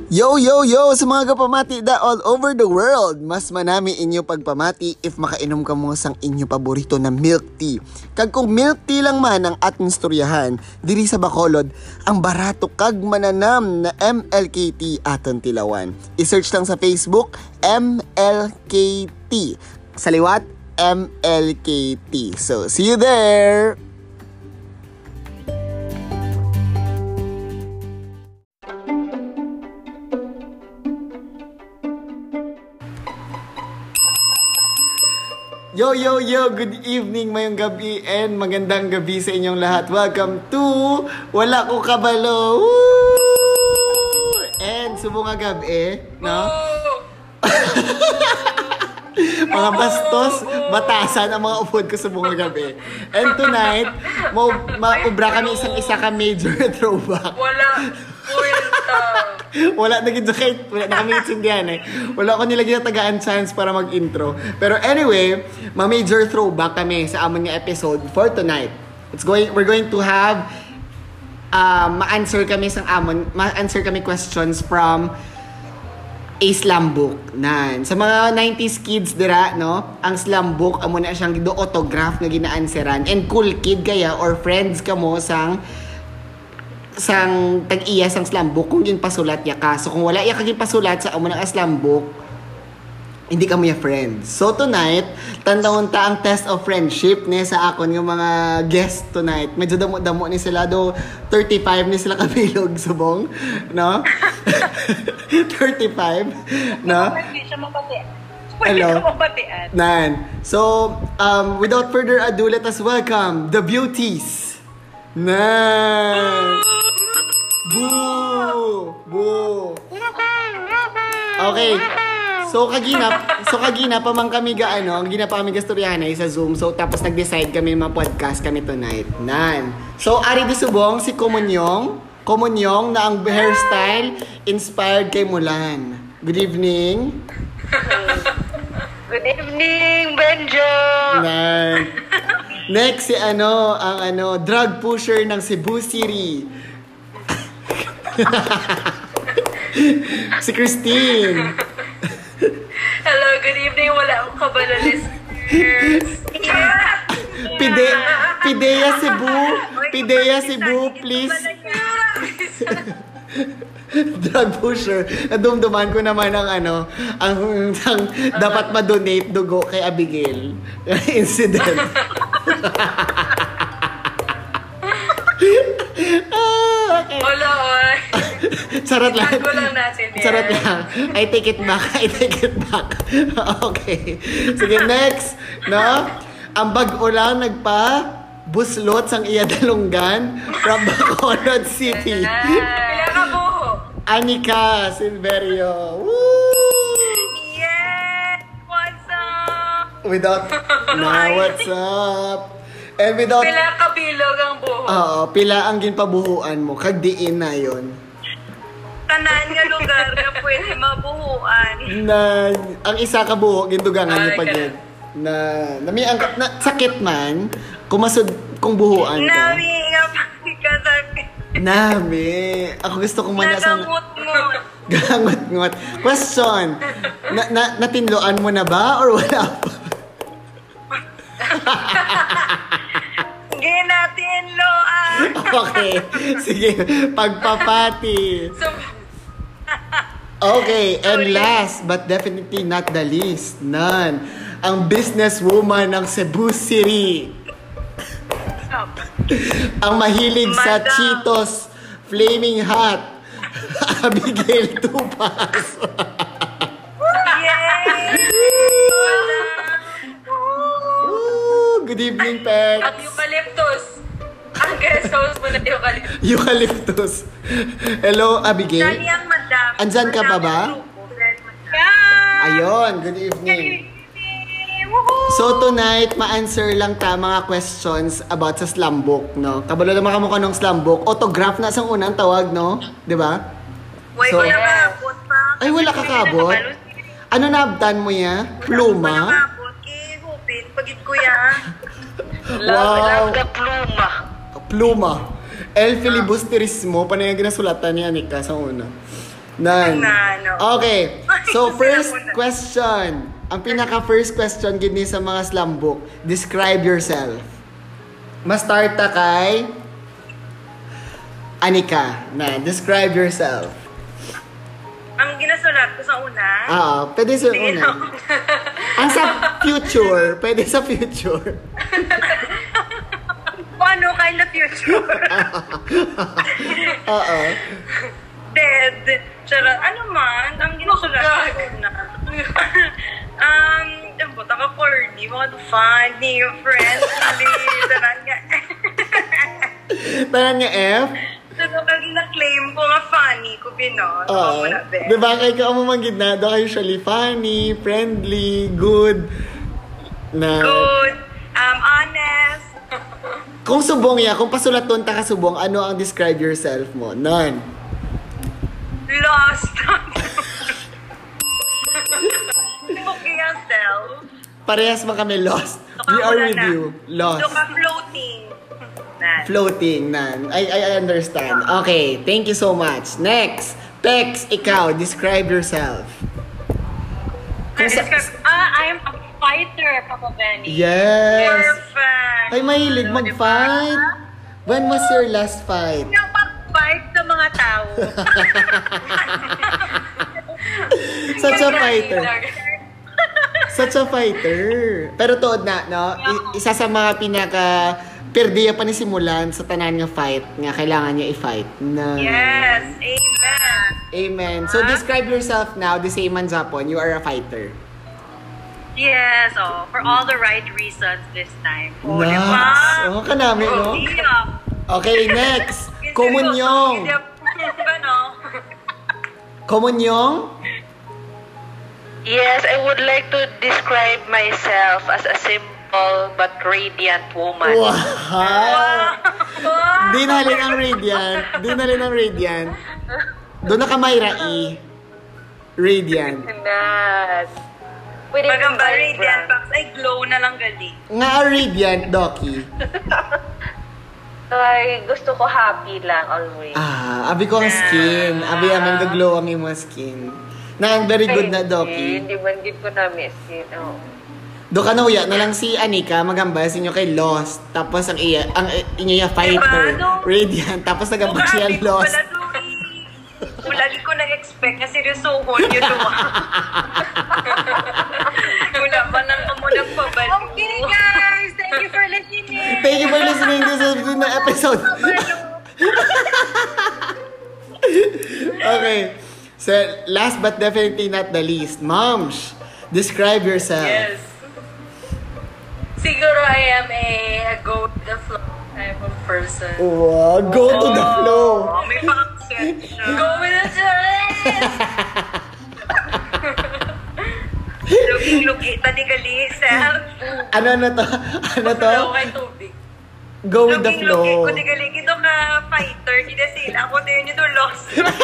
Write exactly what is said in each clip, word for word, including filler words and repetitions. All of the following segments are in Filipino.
Yo, yo, yo! Sa mga kapamati da all over the world, mas manami inyo pagpamati if makainom ka mo sang inyo paborito na milk tea. Kag kung milk tea lang man ang ating istoryahan, diri sa Bacolod, ang barato kag mananam na M L K T aton tilawan. I-search lang sa Facebook, M L K T. Sa liwat, M L K T. So, see you there! Yo, yo, yo! Good evening, mayong gabi, and magandang gabi sa inyong lahat. Welcome to Wala Ko Kabalo! Woo! And subong nga gabi, no? Mga bastos, batasan ang mga upod ko subong nga gabi. And tonight, mau maubra kami isang-isa ka major throwback. Wala. Puwenta. Wala na gid kahit wala na kami itsindihan eh. Wala ko nila ginatagaan chance para mag-intro. Pero anyway, ma-major throwback kami sa amon nga episode for tonight. It's going we're going to have uh, ma-answer kami sa amon, ma-answer kami questions from a slam book. Nan. Sa mga nineties kids dira, no? Ang slam book amo na siyang do autograph nga gina-answeran. And cool kid kaya or friends kamo sang sang tag-iya sang slam book kung ginpasulat ya ka. So kung wala ya kaging pasulat sa amo ng slam book, hindi ka mo ya friends. So tonight, tandawon ta ang test of friendship ni sa akon ng mga guest tonight. Medyo damo-damo ni sila do thirty-five ni sila kabilog subong, no? thirty-five, no? Hindi siya mapati. Hello. Mapatian. Nan. So, um, without further ado, let us welcome the beauties. Nan. Boo! Boo! Okay. So kaginap, so kaginap pa man kami ga ano, ang ginapa kami gastoryahan ay sa Zoom. So tapos nag-decide kami ma-podcast kami tonight. Nan. So ari di subong si Komonyong, Komonyong na ang hairstyle inspired kay Mulan. Good evening. Good evening, Benjo. Nan. Next si ano, ang ano, drug pusher ng Cebu City. Si Christine. Hello, good evening. Wala akong kabalo listeners. Pide, Pidea Cebu, Pidea Cebu, please. Drug pusher. Nadumduman ko naman ang ano, ang, ang dapat ma-donate dugo kay Abigail. Incident. Ah, okay. Wala, oy. Charot lang. Itago lang natin yan. Charot lang. I take it back. I take it back. Okay. Sige, next. No? Ang bag-o lang nagpa buslot sang iya dalunggan from Bacolod City. Pila ka buho? Anika Silverio. Woo! Yes! What's up? Without, na, what's up? And without, Pila ka bilog ang buho? oo, pila ang ginpabuhuan mo. Kagdiin na yon. Tanan nga lugar na pwede mabuhuan. Na, ang isa ka buho, gindugangan niyo Ay, pag ganun. yan. Na, nami ang na, sakit man, kumasod kung buhuan ka. Nami nga pagkasakit. Nami. Ako gusto kong manasang... Nagamot mo. Gangot-ngot. Question. Na, na, natinloan mo na ba or wala pa? Hindi natin loan. Okay. Sige. Pagpapati. So, Okay. And last but definitely not the least, none. Ang businesswoman ng Cebu City. Ang mahilig sa Madam. Cheetos Flaming Hot. Abigail Tupas. yay! Woo! Good evening, Pex. Ang eucalyptus. Ang guest host mo na eucalyptus. Eucalyptus. Hello, Abigail. Dali ang madam. Andyan ka pa ba? Yeah! Ayun, good evening. So tonight, ma-answer lang ta mga questions about sa slam book, no? Kabalo naman kamo kanong slam book. Autograph na sang unang tawag, no? 'Di ba? Wait, So- wala maabot pa. Ay, wala kakabot? Ano nabtan mo ya? Wala Pluma? maabot. Kay Hupin, pagit ko ya. Wow. pluma. Pluma. El filibusterismo, panay nga ginasulatan ni Anika sa una. None. None, no. Okay. So, Sila first muna. question. Ang pinaka-first question gini sa mga slam book. Describe yourself. Ma-start ta kay Anika. Na, describe yourself. Ang ginasulat ko sa una, Oo, pwede sa Sige, una. no. Ang sa future, pwede sa future. paano kind of future? Oo. Dead. Charot. Ano man, ang ginasulat ko sa una. um, yung buta ka corny, mga funny, friendly, tanan nga. Tanan nga F? So, kag na-claim ko nga funny ko binon. Oo. Oo. na, be. Diba kay ka mamangid na, do kayo usually funny, friendly, good. Na, Good. Um, honest. kung subong ya, kung pasulaton ta ka subong, ano ang describe yourself mo? None. Lost. Okay yourself. Parehas ba kami lost? We are with you. Lost. So ka floating. Na. Floating, nan. I, I understand. Okay, thank you so much. Next, Pex, ikaw, describe yourself. I Kung sa- describe- Ah, I'm a fighter, Papa Benny. Yes. Perfect. Ay, mahilig Ano, mag-fight. When was your last fight? Napag-fight sa mga tao. Such a fighter. Such a fighter. Pero tuod na, no? I- isa sa mga pinaka perdiya pa ni simulan sa tanan nga fight nga kailangan niya i-fight. Na. Yes. Amen. Amen. So describe yourself now, the same man Japon, you are a fighter. Yes, oh, for all the right reasons this time. Oh, di Nice. ba? Oh, kanami, no? Iya. Okay, next. Komunyong. Diba, no? Komunyong? Yes, I would like to describe myself as a simple but radiant woman. Wow! Wow. Di na halin ang radiant. Di na halin ang radiant. Doon na ka Mayra E. Radiant. Yes. With a Magamba vibrant- radiant box. Ay, glow na lang gali. Nga a radiant, Doki. Ay, gusto ko happy lang always. Ah, abi ko ang skin. Abi aman gaglow ang imong skin. Na ang very good na, Ay, Doki. Hindi man gid ko na miss it. Oh. Do ka na uya na lang si Anika magamba sa inyo kay Lost. Tapos ang iya ang inyo ya fighter, Diba, no? Radiant. Tapos nagamba siya Mukha, Lost. wala to, eh. Lagi ko nag-expect na seryosohon yun to. Wala pa nang kamo nagpabalik. Okay, guys, thank you for listening. Thank you for listening to this na episode. Okay. So, last but definitely not the least, Moms, describe yourself. Yes. Siguro I am a, a go with the flow type of person. Wow, go to the flow. Oh, may pa-accent siya. Go with the Looking-looking, tadigali, self. Ano na to? Ano to? Flow kay tubig. Go with the Looking-looking, flow. kadigali, ito ka fighter, kita sila. Ako din ito lost.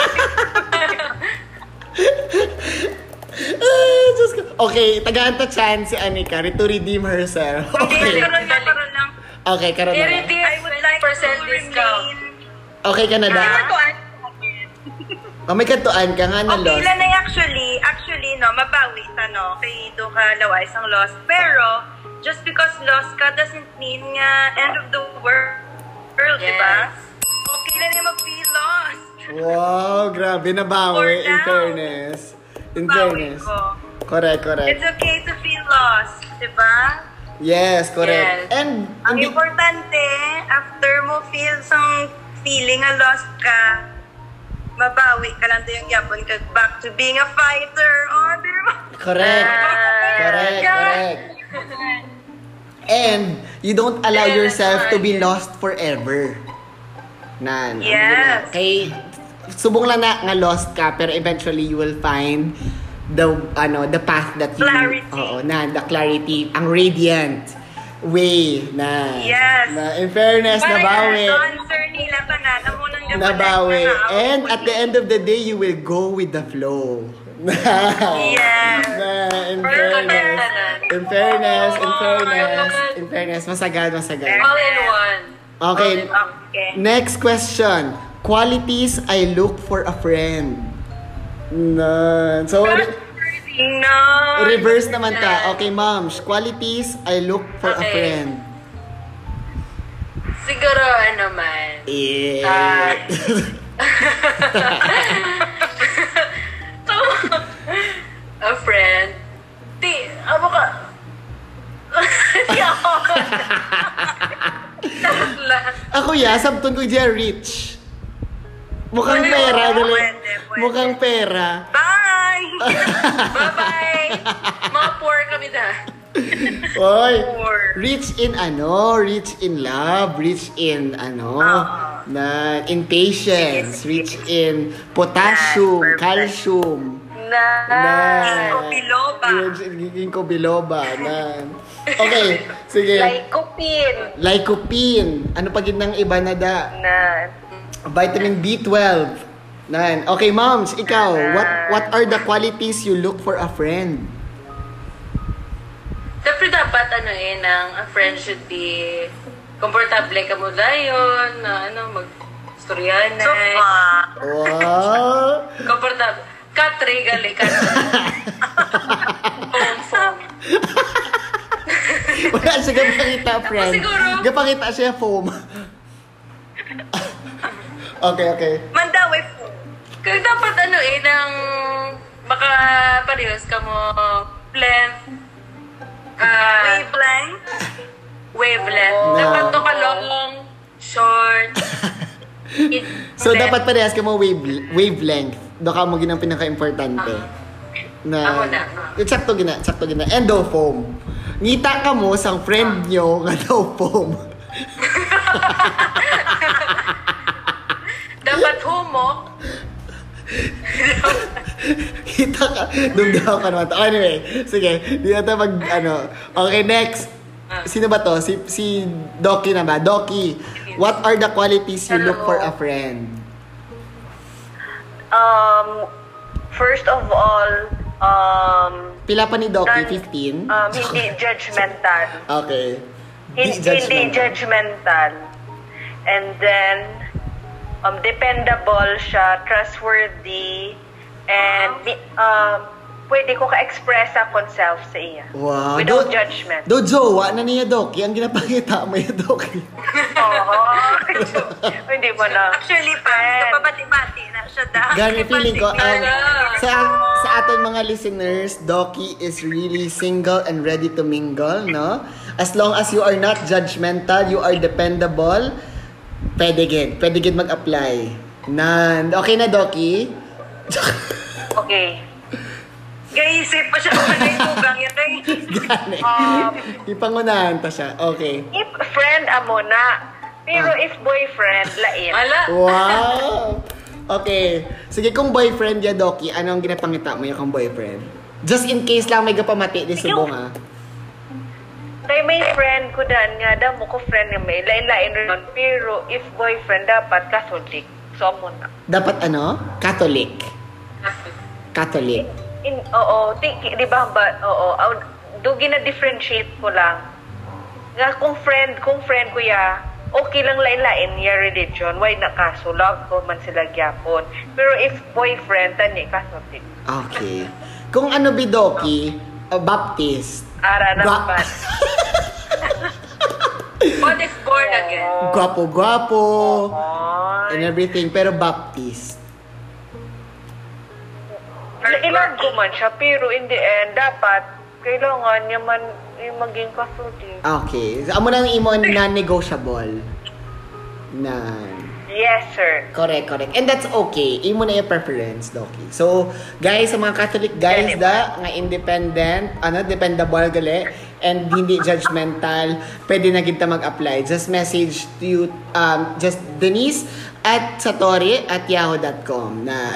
Ah, Diyos ko. Okay, tagaan ta chance si Anika to redeem herself. Okay, Okay. karon na, karon lang. Okay, karon na. lang. I would like to discount. remain. Okay ka na da? Oh, may kantuan ka nga na Okay lost. lang na actually, actually no, mabawi ta no, kay do ka laway isang lost. Pero, just because lost ka doesn't mean nga end of the world, world Yes. diba? Okay lang na mag-feel lost. Wow, grabe nabawi. For In now. fairness. In Bawi fairness. ko. Correct, correct. It's okay to feel lost, diba? Yes, correct. Yes. And, Ang hindi- importante, after mo feel some feeling na lost ka, mabawi ka lang to yung yapon ka back to being a fighter. Oh, diba? correct. Correct, correct. And, you don't allow yourself to be lost forever. Nan. Yes. Kay, subong lang na nga lost ka, pero eventually you will find the, ano, the path that you... Clarity. Oo, na, the clarity, ang radiant way na... Yes. Na, in fairness, nabawi. Answer nila ka na. Amo nang gabalan Nabawi. ka na. And at the end of the day, you will go with the flow. Yes. Na, in fairness. In fairness, in fairness, in fairness, masagad, masagad. All in one. Okay, Okay. next question. Qualities I look for a friend. Nan. So, re- No. reverse naman ta. Okay, moms. Qualities I look for a Okay. friend. Siguro, ano man. Yeah. A friend. Di, amo ka. Di ako. Lahat. Ako ya, sabton ko dyan rich. Mukhang Pwede, pera. oo, Dali. pwede, pwede. Mukhang pera. Bye! Bye-bye. Mga poor kami na. Oy, Poor. rich in ano, rich in love, rich in ano, Ah. na in patience, rich in potassium, Yan, perfect. calcium. Na. Ginkgo biloba. Ginkgo biloba. Na. Okay, sige. Lycopene. Lycopene. Ano pa gid ng iba na da? Na. Vitamin B twelve. Nan. Okay, moms, ikaw, what what are the qualities you look for a friend? Siyempre dapat ano eh, nang a friend should be komportable ka mo dayon, na ano, mag-storyanan. So far. Wow. Komportable. Katri, gali, katri. Phone, phone. Wala siya gapakita, friend. siguro. Gapakita siya foam. Okay, okay. Mandaway po. Kaya dapat ano eh, nang makaparehas ka mo length, ah, Wavelength. wavelength. No. Dapat to ka long, short. it- So, length. dapat parehas ka mo wave, wavelength. Doon ka mo ginang pinaka-importante. Na, Ako na. Yung sakto gina, sakto gina. And daw foam. Ngita ka mo sang friend nyo nga daw foam. Dapat humok. Kita ka. Doon daw ka naman. Anyway, sige. Di na tayo mag, ano. Okay, next. Sino ba to? Si, si Doki na ba? Doki, what are the qualities you look for a friend? Um, first of all, um, Pila pa ni Doki? nan- fifteen? um, hindi judgmental. Okay. Hindi, hindi judgmental. And then, um, dependable siya, trustworthy, and di- um, pwede ko ka-express akong self sa iya. Wow. Without Do- judgment. Do jowa na niya Doki. Ang ginapakita mo yung Doki. Oo. Hindi mo na. Actually, fans, kapabati-bati na siya dahil. Gary, feeling ko, um, Talaga. sa, sa ating mga listeners, Doki is really single and ready to mingle, no? As long as you are not judgmental, you are dependable, pwede gid. Pwede gid mag-apply. Nan. Okay na, Doki? Okay. Gaisip pa siya kung ano yung tugang yun. Ay, Gani. Um, Ipangunahan pa siya. Okay. if friend amo na, pero if boyfriend, lain. Wala. Wow! Okay. Sige, kung boyfriend ya, Doki, anong ginapangita mo yung kung boyfriend? Just in case lang may gapamati di subong, ha? Kay may friend ko dan nga, damo ko friend nga may lain-lain rin. Pero if boyfriend, dapat Catholic. So, amo na. Dapat ano? Catholic. Catholic. In, oo, di, di ba ba, oo, aw- do gina-differentiate ko lang. Nga kung friend, kung friend ko ya, okay lang lain-lain ya religion, why na kaso, love ko man sila gyapon. Pero if boyfriend, tani Catholic. Okay. Kung ano bidoki, uh, Baptist. Ara Ba- naman. What if born again? Gwapo-gwapo. Ay. And everything. Pero Baptist. Ilan ko man siya, pero in the end, dapat, kailangan niya man yung maging Catholic. Okay. So, amo nang imo non-negotiable. Na. Yes, sir. Correct, correct. And that's okay. Imo na yung preference, Doki. So, guys, sa mga Catholic guys da, nga independent, ano, dependable gali, and hindi judgmental, pwede na kita mag-apply. Just message to you, um, just Denise at satori at yahoo dot com na,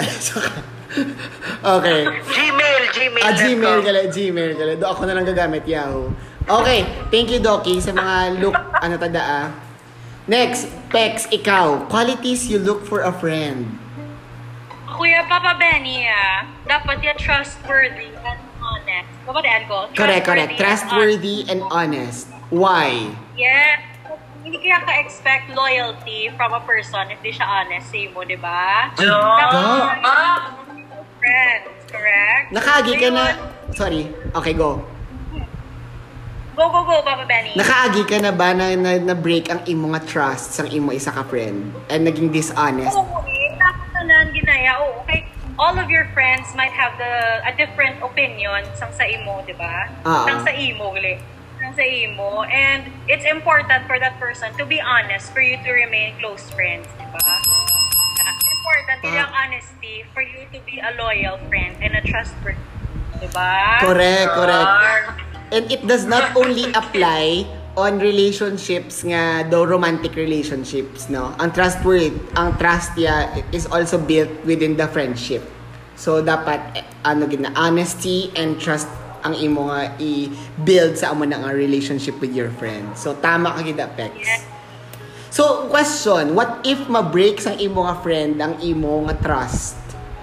okay. Gmail, Gmail. Ah, Gmail gali, Gmail gali. Do ako na lang gagamit, Yahoo. Okay, thank you, Doki, sa mga look, ano tada ah. Next, Pex, ikaw, qualities you look for a friend. Kuya Papa Benny, ah, dapat yan trustworthy and honest. Kapatid ko, Correct, correct. and Trustworthy and honest. Why? honest. Yeah. Hindi kaya ka-expect loyalty from a person if di siya honest sa mo, di ba? Ga- Ah! friends, correct? Nakaagi ka na... Ngayon, Sorry. Okay, go. Go, go, go, Papa Benny. Nakaagi ka na ba na, na, na break ang imo nga trust sang imo isa ka friend and naging dishonest? Oo, eh. Tapos na nan, ginaya. Oo, okay. All of your friends might have the a different opinion sang sa imo, di ba? Ah, Sang ah. sa imo, gali. Sang sa imo. And it's important for that person to be honest for you to remain close friends, di ba? Ah, important Ah. yung honesty for you to be a loyal friend and a trustworthy, di ba? Correct, correct. And it does not only apply on relationships nga, though romantic relationships, no? Ang trustworthy, ang trust ya is also built within the friendship. So, dapat, eh, ano gina, honesty and trust ang imo nga i-build sa amo na nga relationship with your friend. So, tama ka gida, Pex. Yes. So, question, what if ma-break ang imo nga friend ang imo nga trust?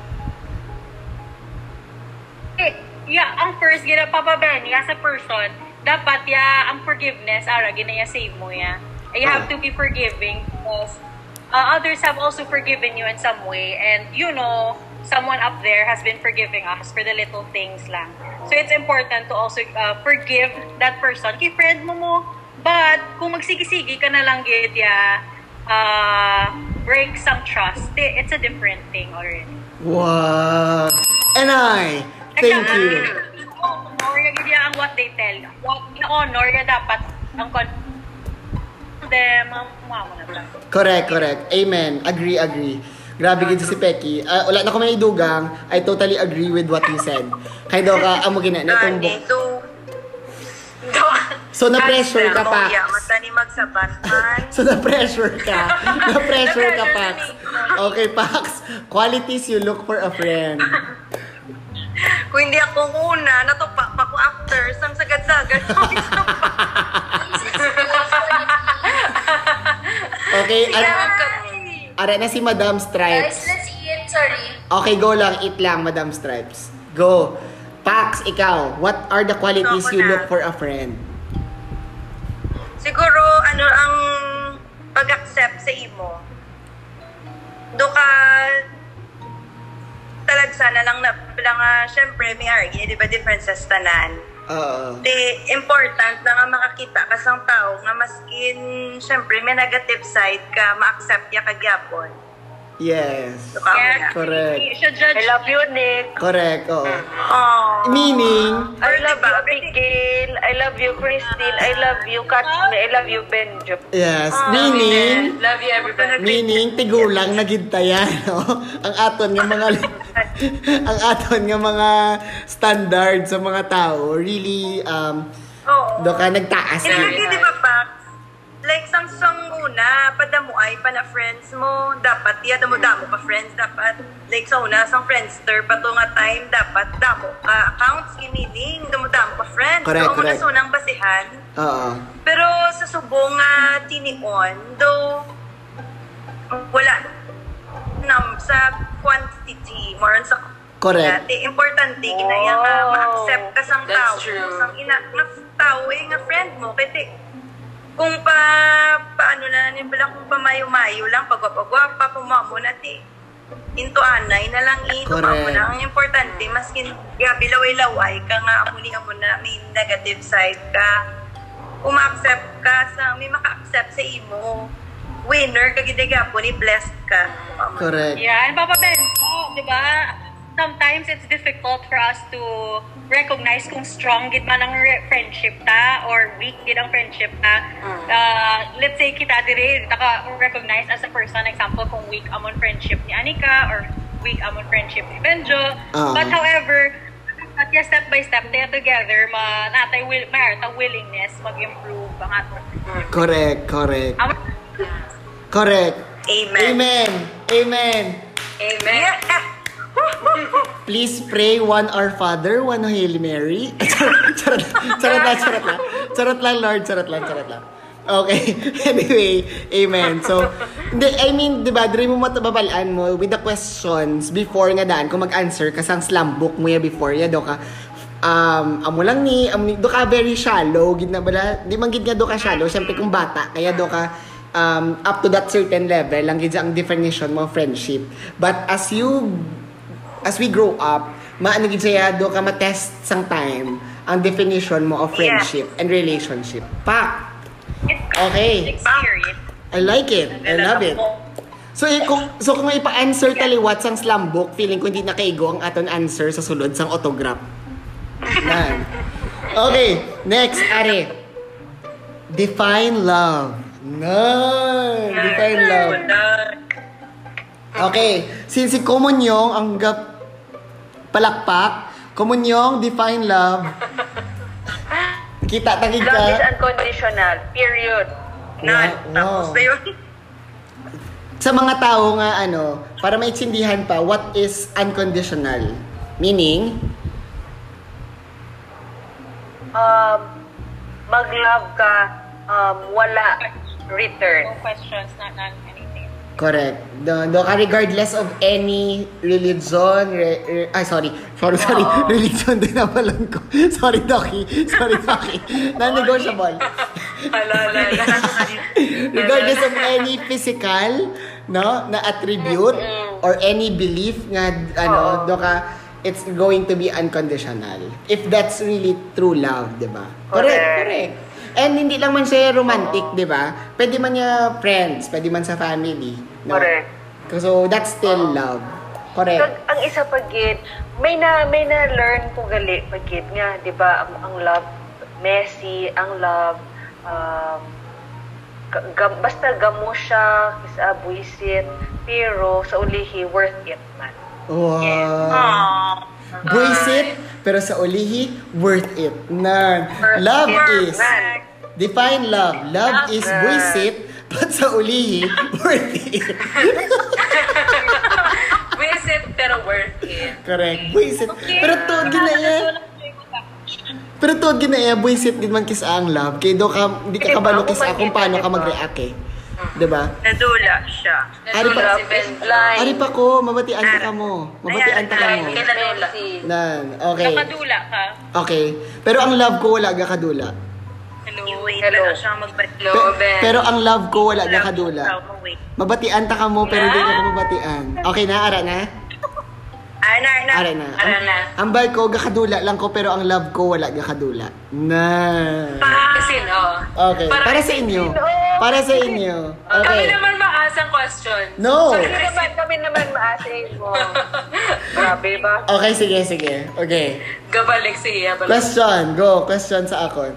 Eh, yeah, ang first, gina Papa Benny, as a person, dapat ya, ang forgiveness, ara, ginaya save mo ya. You have Ah. to be forgiving because uh, others have also forgiven you in some way, and you know, someone up there has been forgiving us for the little things lang. So it's important to also uh, forgive that person, kay friend mo mo. But, kung magsigi-sige ka na lang, gid ya, uh, break some trust, eh, it's a different thing already. Wow! And I, thank you. Honor ya gid ya ang what they tell. What honor ya dapat ang con them mga mo na ba. Correct, correct. Amen. Agree, agree. Grabe gid si Pecky. Ah, wala na ko may dugang. I totally agree with what you said. Kay do ka amo gina na itong Gani, book. do. Do. So na-pressure ka pa. Ya, matani magsaban man. So na-pressure ka. Na-pressure ka, Pax. Okay, Pax. Qualities you look for a friend. Kung hindi ako una, natupa pa ko after, sang sagad-sagad. Okay, at, Ay! ara na si Madam Guys, Stripes. let's eat. Sorry. Okay, go lang. Eat lang, Madam Stripes. Go. Pax, ikaw, what are the qualities Ako you na. look for a friend? Siguro, ano, ang pag-accept sa imo. Do ka talag sana lang na lang nga, syempre, may argue, di ba, differences tanan. Oo. Di, important na nga makakita ka sang tao nga maskin, syempre, may negative side ka, ma-accept ya kagyapon. Yes. Do ka Yes. una. Correct. You should judge I love you, Nick. Correct, oo. Oh. Meaning, I love Diba? you, Miguel. I love you, Christine. I love you, Katsme. I love you, Benjo. yes, Ah, meaning, Love you, everybody. meaning, tigulang nagintaya, no? Ang aton nga mga, ang aton nga mga standard sa mga tao, really, um, Oo. do ka nagtaas. Hindi yun. lagi, di ba, Pax? Like, sang sang una, padamuay pa na friends mo, dapat, iya, damo-damo pa friends, dapat, like, sa una, sang friendster, pa to nga time, dapat, damo ka, accounts, kiniling, damo-damo pa friends. Correct, So, correct. una sunang basihan. Oo. Pero, sa subong nga, tinion, though, wala, nam, sa quantity, more on sa Correct. Dati, importante, ginaya nga, Wow. ma-accept ka sang That's tao. true. Sang ina, nga tao, eh, nga friend mo. Kasi, kung pa, paano na nanin pala, kung pamayo-mayo lang, pagwapagwapa, pumamo na, ti, into anay na lang, ito Correct. mo na. Ang importante, maskin, gabi laway-laway ka nga, amo ni amo na, may negative side ka. Kung ma-accept ka, sa, may maka-accept sa imo, winner, kagidigapo, ni blessed ka. Correct. Yeah, and Papa Ben, oh, di ba? Sometimes it's difficult for us to recognize kung strong gid man ang re- friendship ta or weak gid ang friendship ta. Uh, let's say kita dire naka recognize as a person, example kung weak amon friendship ni Anika or weak amon friendship ni Benjo. Ah. But however, at yeah, step by step tayo together ma natay will mayroon willingness mag-improve ang ato. Correct, correct. Amon Correct. Amen. Amen. Amen. Amen. Yeah. Please pray one Our Father, one Hail Mary. charot, charot, charot lang, charot lang. Charot lang, Lord. Charot lang, charot lang. Okay. Anyway, amen. So, hindi, I mean, di ba, di mo matababalaan mo with the questions before nga daan, kung mag-answer ka sang slam book mo ya before ya, do ka, um, amo lang ni, amo ni, do ka very shallow, gid na bala, di man gid nga do ka shallow, syempre kung bata, kaya do ka, um, up to that certain level, lang gid ang definition mo of friendship. But as you as we grow up, maano gid siya do ka ma-test sang time ang definition mo of friendship and relationship. Pa. Okay. Experience. I like it. I love it. So, eh, kung, so kung ipa-answer taliwat sang slam book, feeling ko hindi nakaigo ang aton answer sa sulod sang autograph. Yan. Okay, next, Are. Define love. Nice. Define love. Okay, since si Komonyong ang gap palakpak, Komonyong, define love. Kita, tagig Love is ka. unconditional. Period. Na, Wow. tapos na yun. Sa mga tao nga, ano, para maintindihan pa, what is unconditional? Meaning, Um, mag-love ka, um, wala return. No questions, not, not anything. correct. Do, do ka regardless of any religion, re, re- ay, sorry. Sorry, sorry. Religion din naman ko. Sorry, Doki. Sorry, Doki. Non-negotiable. Ala, ala, ala. Regardless of any physical, no, na attribute or any belief nga, ano, do ka, it's going to be unconditional. If that's really true love, di ba? Correct, Correct. correct. And hindi lang man siya romantic, di ba? Pwede man niya friends, pwede man sa family. No? Correct. So, that's still love. Correct. Kag, ang isa pagid, may na may na learn ko gali pagid nga, 'di ba? Ang, ang love messy, ang love um ga, ga- basta gamo siya, kisa buisit, pero sa ulihi worth it man. Wow. Aww. Buisit, pero sa ulihi, worth it. Nan. Worth Love it. is, Man. define love. Love is buisit, but sa ulihi, worth it. Visit pero worth it. Correct. Buisit. Pero to, ginaya. Pero to, ginaya, buisit din man kisa ang love. Kaya do ka, hindi ka kabalo kisa kung paano ka mag-react eh. Diba? Nadula siya. Ari pa, Nadula si Benjo. ari pa ko, mabatian ta ka mo. Mabatian ta ka mo. Kaya nadula. Nan, okay. Nakadula ka. Okay. Pero ang love ko wala ga kadula. Hello. I-wait Hello. lang siya magbalik. Hello, Pe- Ben. pero ang love ko wala ga kadula. Wait. Mabatian ta ka mo pero di ka mabatian. Okay na, ara na? Ay, na, na. Ara na. Ara Ang, na. ang bal ko ga kadula lang ko pero ang love ko wala ga kadula. Na. Kasi no. Okay. Para sa inyo. Para sa inyo. Kami Okay. naman maasang question. No. Kami naman, kami naman maasin mo. Grabe ba? Okay, sige, sige. Okay. Gabalik si Iya. Balik. Question. Go. Question sa akon.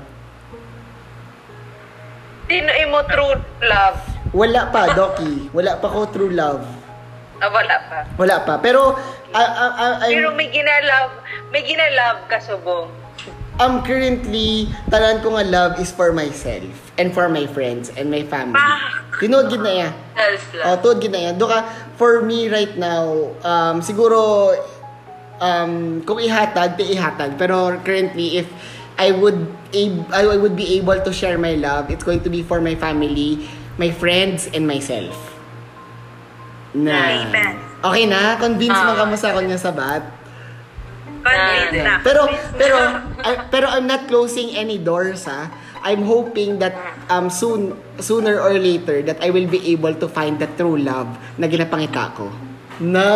Sino imo true love? Wala pa, Doki. Wala pa ko true love. Ah, wala pa. Wala pa. Pero, I, I, I, Pero I'm, may ginalove, may ginalove ka subong. I'm currently, talan ko nga love is for myself and for my friends and my family. Tinood gid na yan. Self-love. Oh, tuod gid na yan. Doka, for me right now, um, siguro, um, kung ihatag, di ihatag. Pero currently, if I would, ab- I would be able to share my love, it's going to be for my family, my friends, and myself. Na. Amen. Okay na? Convince mo Ah. ka mo sa kanya sabat? Convinced na. Pero pero I, pero I'm not closing any doors ha. I'm hoping that um soon sooner or later that I will be able to find the true love na ginapangita ko. Na.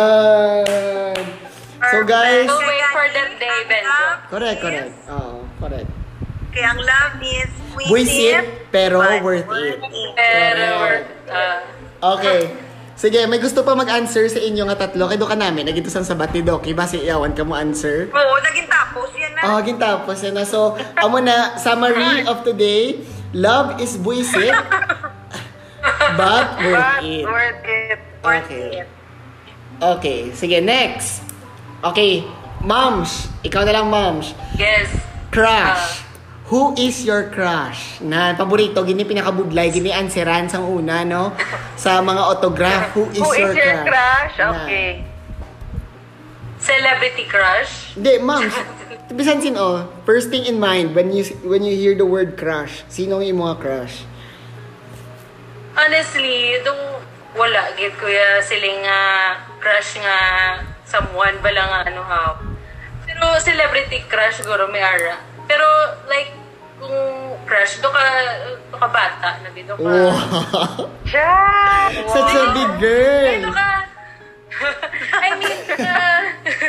So guys, We'll wait for that day, Benjo. correct, correct. Oo, correct. Kaya ang love is Buisit, pero worth it. Pero, Correct. uh, Okay. Sige, may gusto pa mag-answer sa inyo nga tatlo. Kaya doon ka namin, nagito sang sabat ni Doki. Basi iyawan ka mo answer. Oo, naging tapos yan na. Oh, gintapos yan na. So, amo na, summary of today, love is buisit, but worth But it. worth it. Worth Okay. it. Okay, sige, next. Okay, moms. Ikaw na lang, moms. yes. Crush. Who is your crush? Na, paborito, gini pinakabudlay, gini answeran sang una, no? Sa mga autograph, who is Who your is your crush? crush? Na. Okay. Celebrity crush. Hindi, moms. Bisan sin oh, first thing in mind when you when you hear the word crush, sino yung mga crush? Honestly, itong wala gid kuya siling nga crush nga someone bala nga ano ha. Pero celebrity crush siguro may ara. Pero like kung crush do ka do ka bata na dito ka. Wow. Siya! Such a big girl. Ano ka? I mean, uh,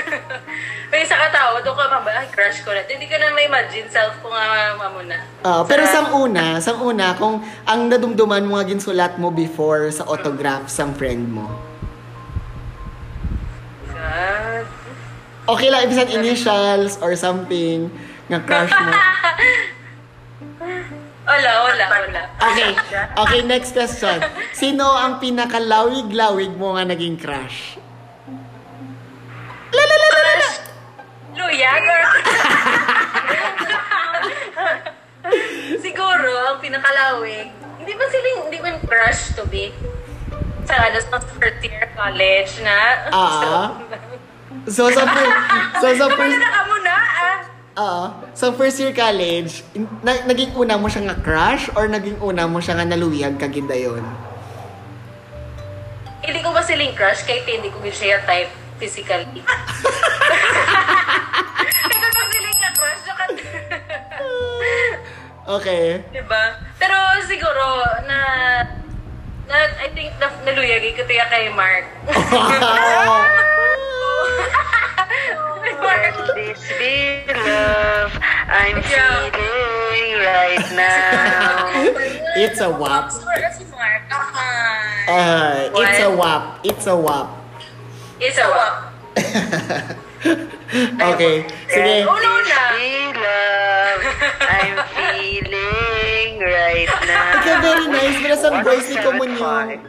crush ko na. Hindi ko na ma-imagine self ko nga mamuna. Ah, pero sang una, sang una, kung ang nadumduman mo nga ginsulat mo before sa autograph sang friend mo. God. Okay lang, ibisan initials or something nga crush mo. Wala, wala, wala. Okay, okay, next question. Sino ang pinakalawig-lawig mo nga naging crush? Crush? Luyag or... Siguro, ang pinakalawig, hindi ba siling, hindi ba crush to be? Sa ano, sa first year college na. Ah. So, sa first, so, sa first, Wala na ka muna, ah. ah, so first year college, na, naging una mo siya nga crush or naging una mo siya nga naluyag kagid dayon? Hindi ko ba siling crush kahit hindi ko siya type physically. Kasi pag siling ka crush, saka... Okay. Diba? Pero siguro, na... na I think na, naluyag ko tiya kay Mark. Mark. This be love I'm feeling right now. It's a wap. Si Mark. Ah. Uh, it's a wap. It's a wap. It's a wap. Okay. Sige. Oh, no, na. This be love I'm feeling right now. Okay, very nice. Pero sa voice ni Komunyo.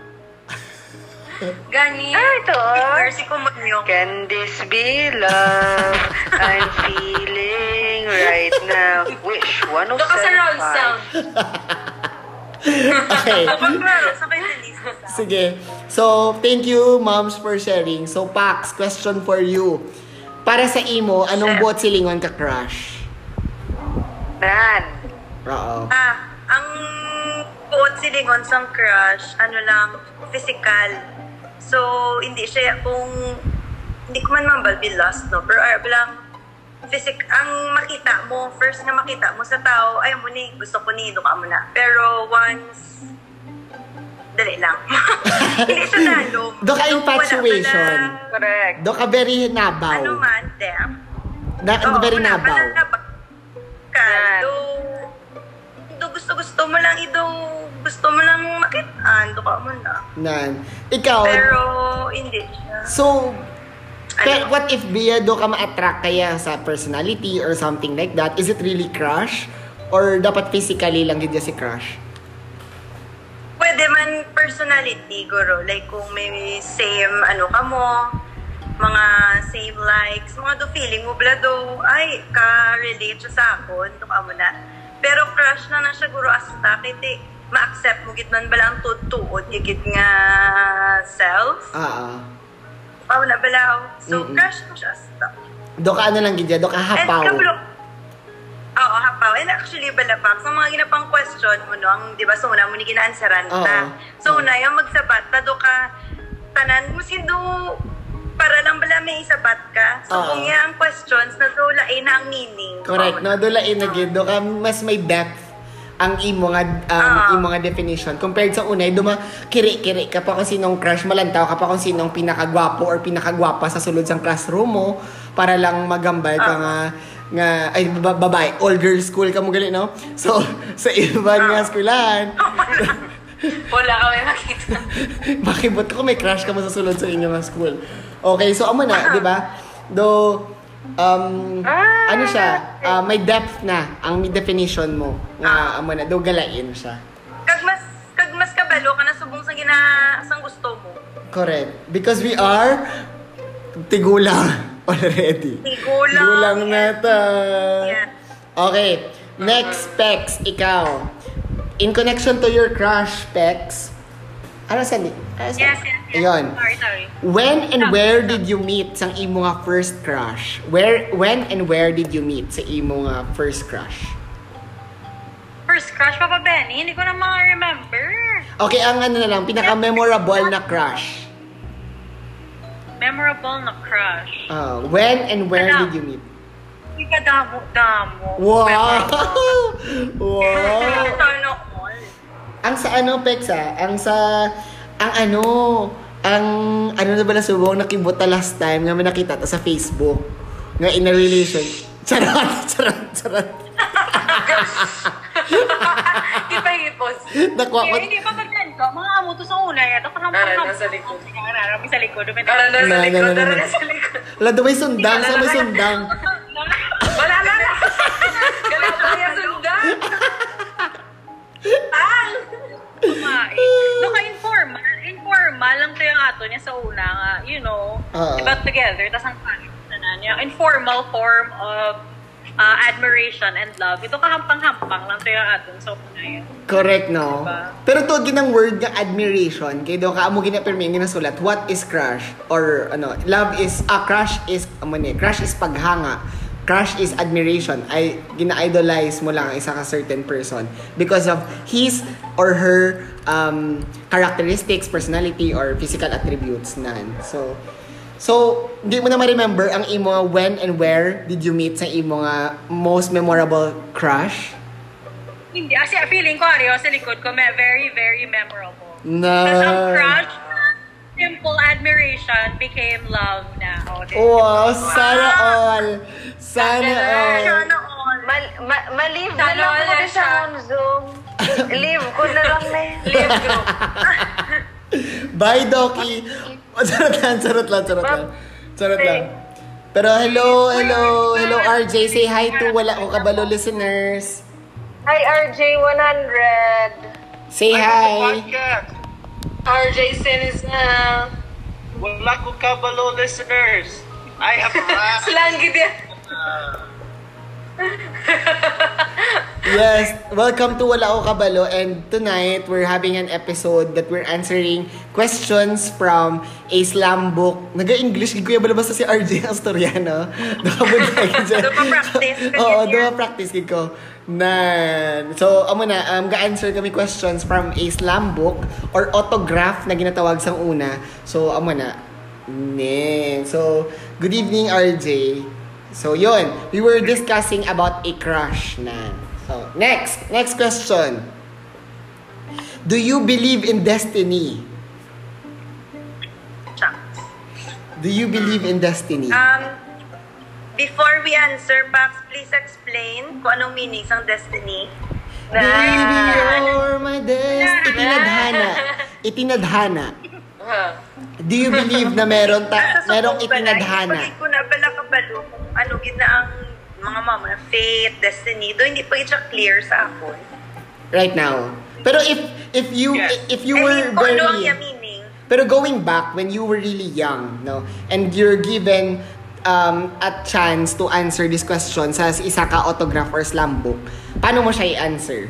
Gani. Ah, ito. Mercy ko mo yung... Can this be love I'm feeling right now? Wish Ito ka sa round sound. one oh seven point five. Okay. Kapag klaro, sabay na lista. Sige. So, thank you, moms, for sharing. So, Pax, question for you. Para sa imo, anong buot silingon ka crush? Nan. Oo. Ah, ang buot silingon sang crush, ano lang, physical. So, hindi siya kung, hindi ko man mambalbilas, no? Pero ay, bilang, physic, ang makita mo, first na makita mo sa tao, ayaw mo ni, gusto ko ni, doon ka mo na. Pero once, dali lang. Hindi siya nalong. Doon ka infatuation. Correct. Do ka very nabaw. Ano man, depth. Na, Oo, very wala, nabaw. wala nabaw. Ka, Yan. do, do gusto-gusto mo lang, ido, gusto mo lang makitaan, do ka mo na. Nan. Ikaw, Pero, hindi siya. so, pe, Ano? what if Bia do ka ma-attract kaya sa personality or something like that? Is it really crush? Or dapat physically lang gid si crush? Pwede man personality, guro. Like, kung may same, ano ka mo, mga same likes, mga do feeling mo, bla do, ay, ka-relate siya sa akon, do ka mo na. Pero crush na na siya, guro, asta, kiti, ma-accept mo, git man bala ang tuod, git nga self. Ah, ah. Pao na balaw. So, Mm-mm. crush mo siya, asta. Do ka ano lang gid, do ka hapaw. And kablo, oo, hapaw. And actually, balapak, sa mga ginapang question mo, no, ang, di ba, so una mo ni gina-answeran Oo. ta. So una, yung magsabat, tado ka, tanan mo sindo, para lang bala may isabat ka. So Oo. kung yan ang questions, na so lain na ang meaning. Correct, Oo. no? Do lain na gid, do ka mas may depth ang imo nga um, Ah. imo nga definition compared sa unay duma kiri-kiri ka pa kung sinong crush, malantaw ka pa kung sinong pinakagwapo or pinakagwapa sa sulod sang classroom mo para lang magambay ka Ah. nga nga ay ba- babae all girls school ka mo gali, no? So sa iban nga skulahan Wala kami makita. makibot ko may crush ka mo sa sulod sa inyo nga school. Okay, so amo na, di ba? Do um ano siya, ah, may depth na ang definition mo nga amo na do galain siya. Kag mas, kag mas kabalo ka na subong sa gina, sang gusto mo. Correct. Because we are tigulang already. Tigulang. Tigulang na ta. Yeah. Okay. Next, Pex, ikaw. In connection to your crush, Pex. Ano sa ni? Ano sa? Yes, yes, yes. Ayun. Sorry, sorry. When and where did you meet sang imo nga first crush? Where, when and where did you meet sa imo nga first crush? First crush pa ba, Benny? Hindi ko na ma-remember. Okay, ang ano na lang, pinaka-memorable na crush. Memorable na crush. Uh, when and where Ano? did you meet? Hindi ka damo-damo. Wow! Memorable. Wow! Ano all? Ang sa ano, Pex, ah, ang sa, ang ano, ang, ano na ba na subong nakibota last time nga may nakita ta sa Facebook nga in a relation, Charot, charot, charot. Ipahipos. Nakuha ko. Eh, hindi pa maglan ko. Mga amo to sa una yan. Ako Ah, nasa likod. Narami sa likod. Tara na sa Na, na, likod, na, tara na. na sa likod. Wala daw may sundang, sa may sundang. Wala na na. Galit na yung sundan. Ah! No, ka-informal. Informal lang to yung ato niya sa una nga, you know, Oo. diba together, tas ang kanin na niya. Informal form of uh, admiration and love. Ito kahampang-hampang lang to yung ato sa una yun. Correct, no? Diba? Pero to, ginang word nga admiration, kaya doon ka amo ginapirmi, ginasulat, what is crush? Or, ano, love is, ah, crush is, amo ni, crush is paghanga. Crush is admiration. Ay, gina-idolize mo lang ang isa ka certain person because of his or her um, characteristics, personality, or physical attributes nan. So, so, hindi mo na ma-remember ang imo nga when and where did you meet sa imo nga most memorable crush? Hindi, kasi feeling ko, Ario, sa likod ko, may very, very memorable. Na... Tapos ang crush, simple admiration became love na. Oh, di- Wow, sana all. Sana all. Sana all. Mal, ma, ma-leave na Talo lang ko na sa siya. Zoom. Leave ko na lang na yun. Leave ko. Bye, Doki. Oh, charot lang, charot lang, charot lang. Charot lang. Pero hello, hello, hello R J. Say hi to Wala Ko Kabalo listeners. Hi, R J one hundred. Say hi. R J Sinis na. Wala ko kabalo listeners. I have arrived. Slang gid yan. Yes, welcome to Wala Ko Kabalo, and tonight we're having an episode that we're answering questions from a slam book. Naga-English, gid kuya bala basta si R J Astoriano. Nakabudlay ka dyan. Doon pa practice ka Oo, ganyan. doon pa practice gid ko. Nan. So, amo na, um, ga-answer kami questions from a slam book or autograph na ginatawag sang una. So, amo na. Ne. So, good evening R J. So, yun. We were discussing about a crush na. So, next. Next question. Do you believe in destiny? Shucks. Do you believe in destiny? Um, before we answer, Pax, please explain kung anong meaning ng destiny. Baby, you're my destiny. Itinadhana. Itinadhana. Huh. Do you believe na meron ta Nasa merong subok pala, itinadhana? Hindi ko na bala kabalo kung ano gina ang mga mama na fate, destiny. Do hindi pa siya clear sa ako. Right now. Pero if if you Yes. if you I were mean, kung ano ang very yung meaning. Pero going back when you were really young, no, and you're given um a chance to answer this question sa isa ka autograph or slam book, paano mo siya i-answer?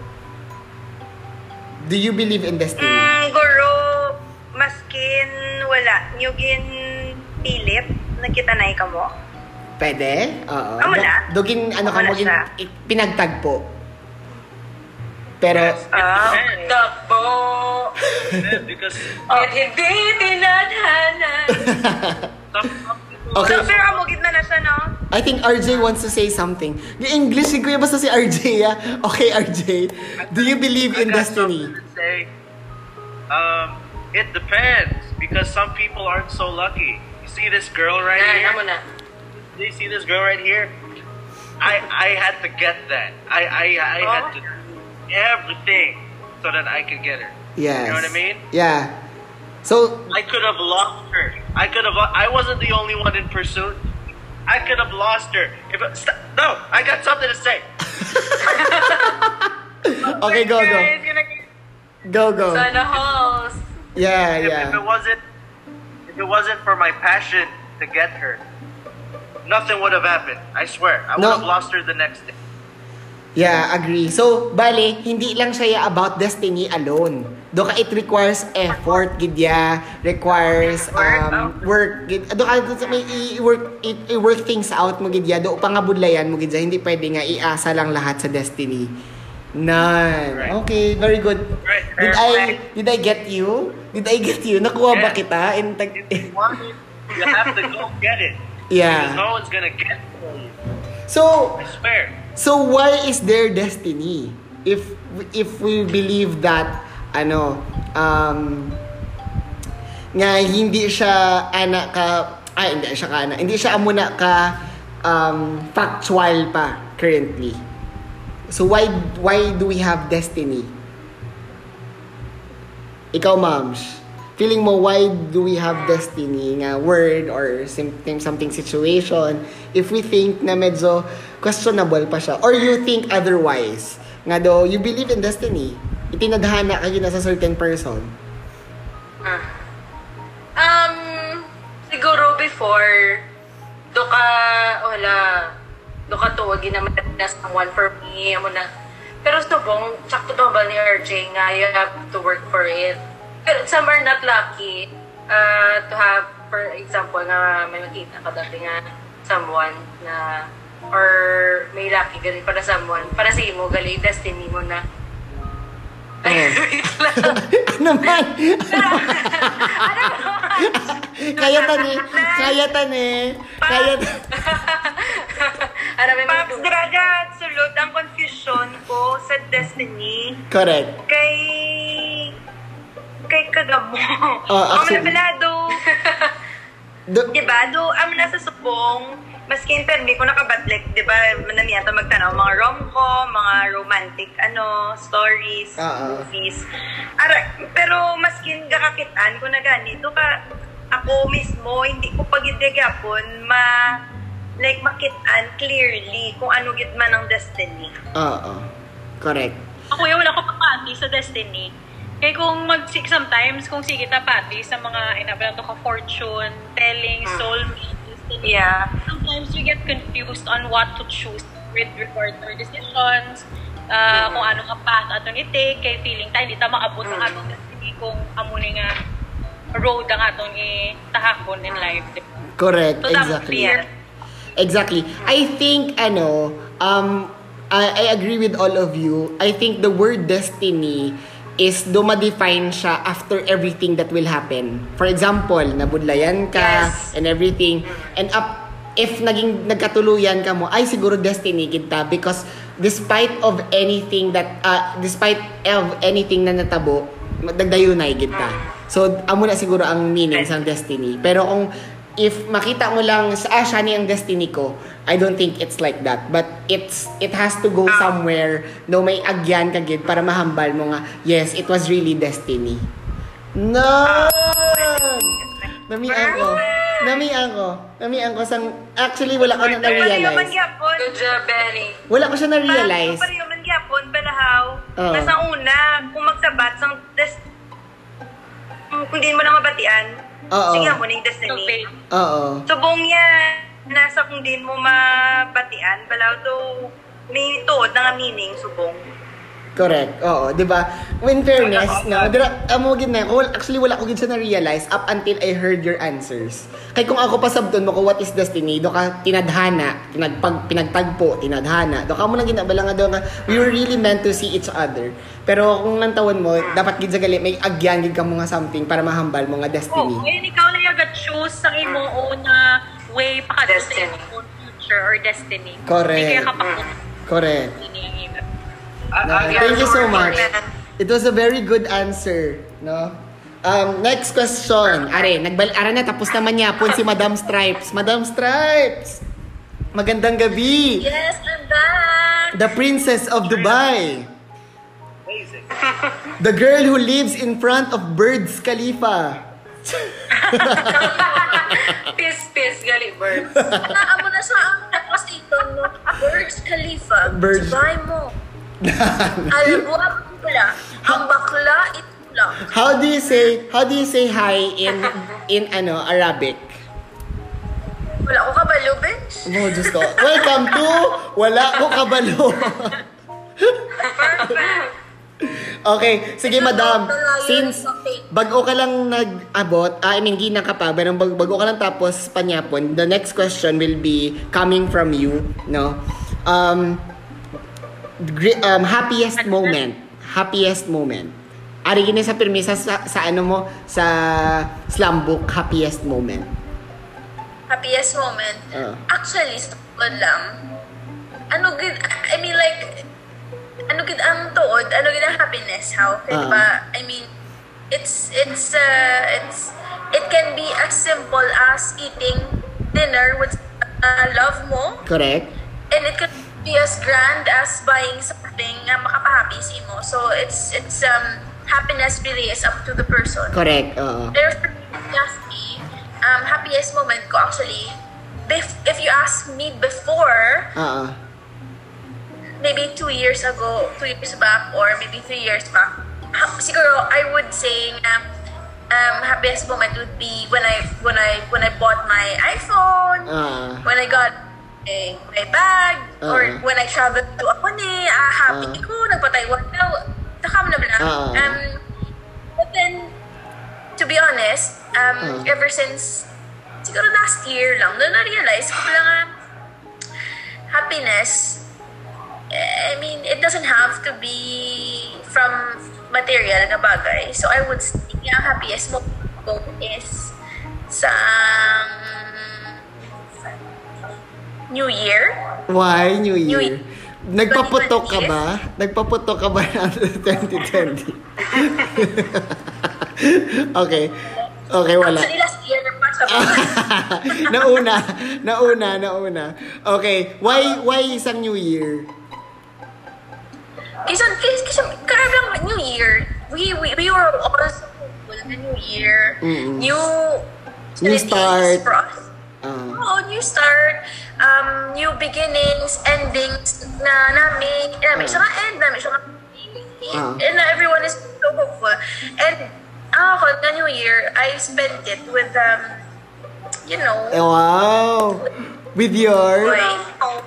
Do you believe in destiny? Mm, guro, maskin wala. Nyugin pilit, nakitanay ka mo. Pwede? Oo. Amo na. Do- Dugin ano ka Amo na mo gin siya. i- pinagtagpo. Pero Ah, okay. Takbo. Because At hindi tinadhana. okay. So, sir, amugid na na siya, no? I think R J wants to say something. English si kuya basta si R J, ah. Okay, R J. Do you believe in I got destiny? something to say. Um, it depends because some people aren't so lucky. You see this girl right Na, here? amo na. Do you see this girl right here? I I had to get that. I I I had to do everything so that I could get her. Yes. You know what I mean? Yeah. So, I could have lost her. I could have. I wasn't the only one in pursuit. I could have lost her. If it, st- no, I got something to say. okay, go, go. Guys, gonna- Go, go. Sana halls. Yeah, If, if yeah. it wasn't, if it wasn't for my passion to get her, nothing would have happened. I swear, I would No. have lost her the next day. Yeah, agree. So, bale, hindi lang siya about destiny alone. Do ka it requires effort, gidya, requires um, work. Gid, do ka do may i-work i- i-work things out mo gidya, do pangabudlayan mo gidya, hindi pwede nga iasa lang lahat sa destiny. Nan. Right. Okay, very good. Right. Did I did I get you? Did I get you? Nakuha ba Yeah. kita? In tag If you want it, you have to go get it. Yeah. Because no one's gonna get it for you. So, I swear. So why is there destiny? If if we believe that ano um nga hindi siya ana ka ay hindi siya ka ana, hindi siya amo na ka um, factual pa currently. So why why do we have destiny? Ikaw, Mams, feeling mo why do we have destiny nga word or something something situation if we think na medyo questionable pa siya or you think otherwise nga do you believe in destiny, itinadhana kayo na sa certain person? Um, siguro before, do ka, wala, do ka tuwagin naman na someone for me, amo na. Pero subong, sakto to ba ni R J nga, you have to work for it. Pero some are not lucky uh, to have, for example, nga may makita ka dati nga someone na, or may lucky gali para someone, para sa imo, gali, destiny mo na. Oh. Ano man? Kaya tani, kaya tani, kaya tani. Paps, Draga, sulod ang confusion ko sa destiny. Correct. Kay... kay Kagamo. Oh, Ang actually. nabalado. Do- Diba? Do, am nasa subong, maski in permi ko nakabatlik, diba, mananiyata magtanaw, mga rom-com, mga romantic, ano, stories, Oo. movies. Ara, pero maski gakakitaan ko na ganito ka, ako mismo, hindi ko pagidagapon, ma, like, makitaan clearly kung ano gitman ng destiny. Oo. Correct. Ako yung wala ko papati sa destiny. Kaya kung mag-seek sometimes, kung sige tapati sa mga inabalan to ka fortune, telling, soulmate, destiny. Yeah. Sometimes we get confused on what to choose with regard to our decisions, uh, kung ano nga path atong i-take, kay feeling tayo, hindi ta maabot ang atong destiny kung amo ni nga road ang atong itahakon in life. Diba? Correct. So, dapat Exactly. clear. Exactly. I think, ano, um, I, I agree with all of you. I think the word destiny is duma-define siya after everything that will happen. For example, nabudlayan ka Yes. and everything. And up, if naging nagkatuluyan ka mo, ay siguro destiny kita because despite of anything that, uh, despite of anything na natabo, dagdayunay kita. So, amo na siguro ang meaning sa destiny. Pero kung if makita mo lang sa ah, siya ni ang destiny ko, I don't think it's like that. But it's it has to go somewhere no may agyan kagid para mahambal mo nga, yes, it was really destiny. No! Namian ko. Namian ko. Namian ko sang actually wala ko na Pareho man na-realize. gyapon. Good job, Benny. Wala ko siya na-realize. Pareho man gyapon, balahaw. Oo. Nasa una, kung magsabat sang des kung di mo lang mabatian, Oo. sige mo ning destiny. Okay. Oo. Subong yan, nasa kung di mo mabatian, balaw to may tuod na nga meaning, subong. Correct. Oo, 'di ba? In fairness, no, dira amo gid na. Well, actually wala ko gid sa na-realize up until I heard your answers. Kay kung ako pa sabton mo ko what is destiny, do ka tinadhana, pinagpag pinagtagpo, tinadhana. Do ka mo lang ginabala nga do nga we were really meant to see each other. Pero kung nantawan mo, dapat gid sa gali may agyan gid ka mo nga something para mahambal mo nga Oh, destiny. ngayon ikaw na yung choose sa imo own na way pakadto sa Destiny. imo own future or destiny. Correct. Hindi kaya kapag Correct. ini ang imo. No, thank you so much. It was a very good answer, no? Um, next question. Are, nagbal ara na tapos naman yapon si Madam Stripes. Madam Stripes. Magandang gabi. Yes, I'm back! The Princess of Dubai. Amazing. The girl who lives in front of Burj Khalifa. Peace, peace, gali, bird. Naamo na sa ang tapos ito, no? Burj Khalifa. Burj. Dubai mo. Alam mo, ang pala. Ang bakla, ito lang. How do you say how do you say hi in in ano Arabic? Wala ko kabalo, bitch. Oh, Diyos ko. Welcome to Wala Ko Kabalo. Okay, sige madam. Since bago ka lang nag-abot, ah, I mean, ginang ka pa, pero bag- bago ka lang tapos panyapon, the next question will be coming from you, no? Um, gre- um happiest moment. Happiest moment. Ari gini sa permisa sa, sa ano mo, sa slam book, happiest moment. Happiest moment. Oo. Actually, stop lang. Ano gid, I mean like, ano gid ang tuod, ano gid ang happiness, how? Kaya Ah. diba, I mean, it's, it's, uh, it's, it can be as simple as eating dinner with uh, love mo. Correct. And it could be as grand as buying something na makapahappy si mo. So it's it's um happiness really is up to the person. Correct. Oo. Pero for me, if you ask me, um, happiest moment ko actually, bef- if you ask me before, Oo. maybe two years ago, two years back, or maybe three years back, ha- siguro I would say na um, happiest moment would be when I when I when I bought my iPhone, Ah. when I got a, my bag, Ah. or when I traveled to Apone, ah, happy Ah. ko, nagpa-Taiwan daw, nakam na bala. Ah. Um, but then, to be honest, um, Ah. ever since, siguro last year lang, doon na-realize ko lang nga, happiness, I mean, it doesn't have to be from material na bagay. So, I would say, ang happiest mo ko is sa New Year. Why New New Year? Year. Nagpaputok ka ba? Nagpaputok ka ba ng twenty twenty? Okay. Okay, wala. Actually, last year, pa sa nauna, nauna, nauna. Okay, why why isang New Year? Kasi, kasi, kasi, karang New Year, we, we, we were all so hopeful na New Year, Mm-mm. new, New facilities start. for us. Ah. Oh, new start, um, new beginnings, endings na namin, namin siya nga end, namin siya nga Ah. and uh, everyone is so hopeful. And ako, na New Year, I spent it with, um, you know, Eh, wow. With your my,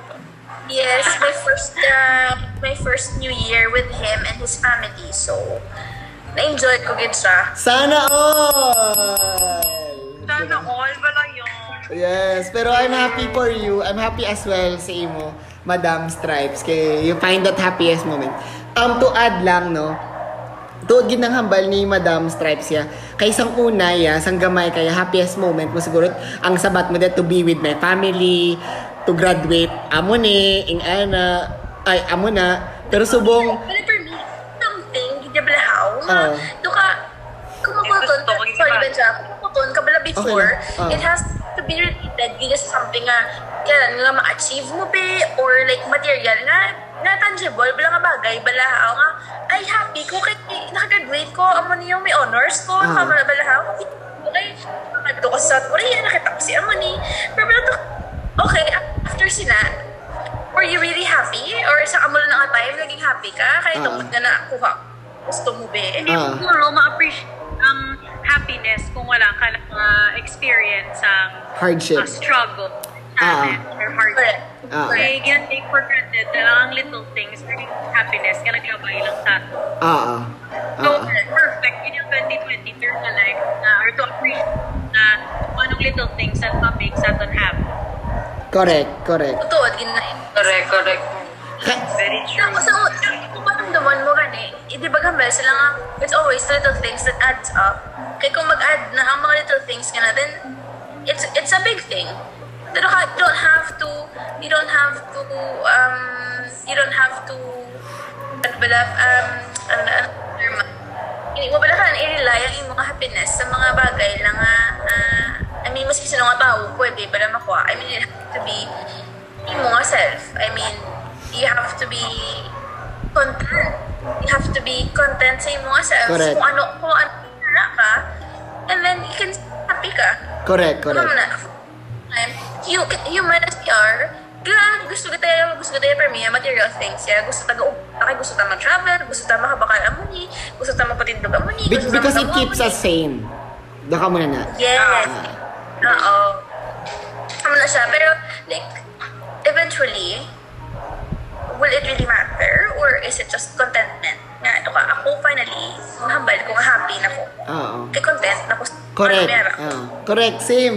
yes, my first, uh, my first New Year with him and his family. So, na-enjoy ko gid siya. Sana all. Sana all wala yun. Yes, pero I'm happy for you. I'm happy as well sa imo, Madam Stripes. Kay you find that happiest moment. Um, to add lang, no? Tuod gid ng hambal ni Madam Stripes ya. Kay isang una ya, sang gamay kaya happiest moment mo siguro ang sabat mo that to be with my family, to graduate amo ni ing ana ay amo na pero subong But for me, something, gidablahaw, nga, Oo. do ka, kumukulton, Gusto ko, sorry, gidiba? Benja, kumukulton, kabala before, Okay lang. Oo. it has to be related, gina sa something nga, yan, nga ma-achieve mo be, or like material, nga, nga tangible, bala nga bagay, balahaw, nga, ay, happy ko, kay, nakagraduate ko, amo niyo, may honors ko, Ah. uh balahaw, okay, nakadto ko sa South Korea, nakita ko si Amoni, pero bala to, okay, after sina, were you really happy? Or sa amo na nga time, naging happy ka? Kahit Ah. tungkol na nakuha. Gusto mo be? Hindi Ah. siguro ma-appreciate ang happiness kung wala ka lang experience ang hardship. uh, struggle, Ah. challenge, or hardship. Correct. Ah. Kaya gina take for granted na lang ang little things or yung happiness ka naglabay lang sa atin. Oo. So, Oo. perfect. Yun yung twenty twenty turn na like, na, or to appreciate na kung anong little things that ma-make sa atin happy. Correct, correct. Totoo, gina. Correct, correct. Ka- Very true. Kasi kung maramdaman mo gani, eh, di ba gambal sila nga, it's always little things that adds up. Kaya kung mag-add na ang mga little things ka na, then it's it's a big thing. Pero ka, you don't have to, you don't have to, um, you don't have to, ano ba la, um, ano na, term, hindi mo pala ka na i-rely ang iyong happiness sa mga bagay lang nga, ah, I mean, maski sa mga tao, pwede pala makuha. I mean, it has to be imo nga self. I mean, you have to be content. You have to be content sa imo nga self. Correct. Kung ano, kung ano na ka, and then you can happy ka. correct, Ano correct. na, um, you, human as we are, grabe, gusto kita, gusto kita for me, material things, ya. Gusto taga upakay, gusto ta mag-travel, gusto ta makabakal amo ni, gusto ta magpatindog amo ni, Be- gusto ta because it magawa keeps amo ni. us sane. Doon ka muna na. Yes. Oo. Ano na siya. Pero, like, eventually, will it really matter? Or is it just contentment? Nga, ano ka, ako finally, mahambal ko, happy na ko. Oo. Kay content na ko. Correct. Ano meron. Ah, correct, same.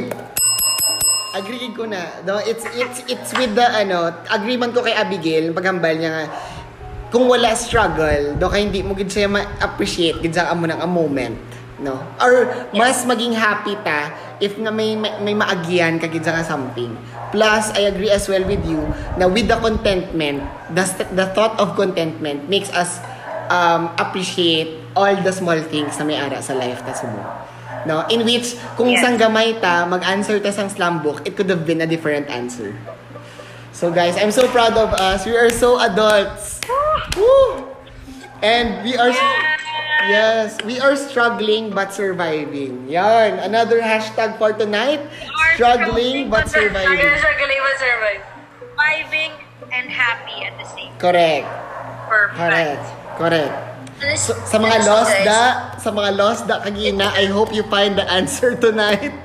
Agree ko na. No, it's it's it's with the ano, agreement ko kay Abigail, paghambal niya nga kung wala struggle, do kay hindi mo gid siya ma-appreciate gid sa amo nang a moment, no? Or mas maging happy ta if na may may, may maagian ka gid sa nga something. Plus, I agree as well with you na with the contentment, the the thought of contentment makes us um appreciate all the small things na may ara sa life ta sumo. No? In which, kung Yes. isang gamay ta, mag-answer ta sang slam book, it could have been a different answer. So guys, I'm so proud of us. We are so adults. Woo! And we are... Yes, we are struggling but surviving. Yan, another hashtag for tonight. Struggling but surviving. You're struggling but survive. Surviving and happy at the same time. Correct. Perfect. Correct. Correct. Honest- So, sa mga honestly, lost guys, da, sa mga lost da kagina, I hope you find the answer tonight.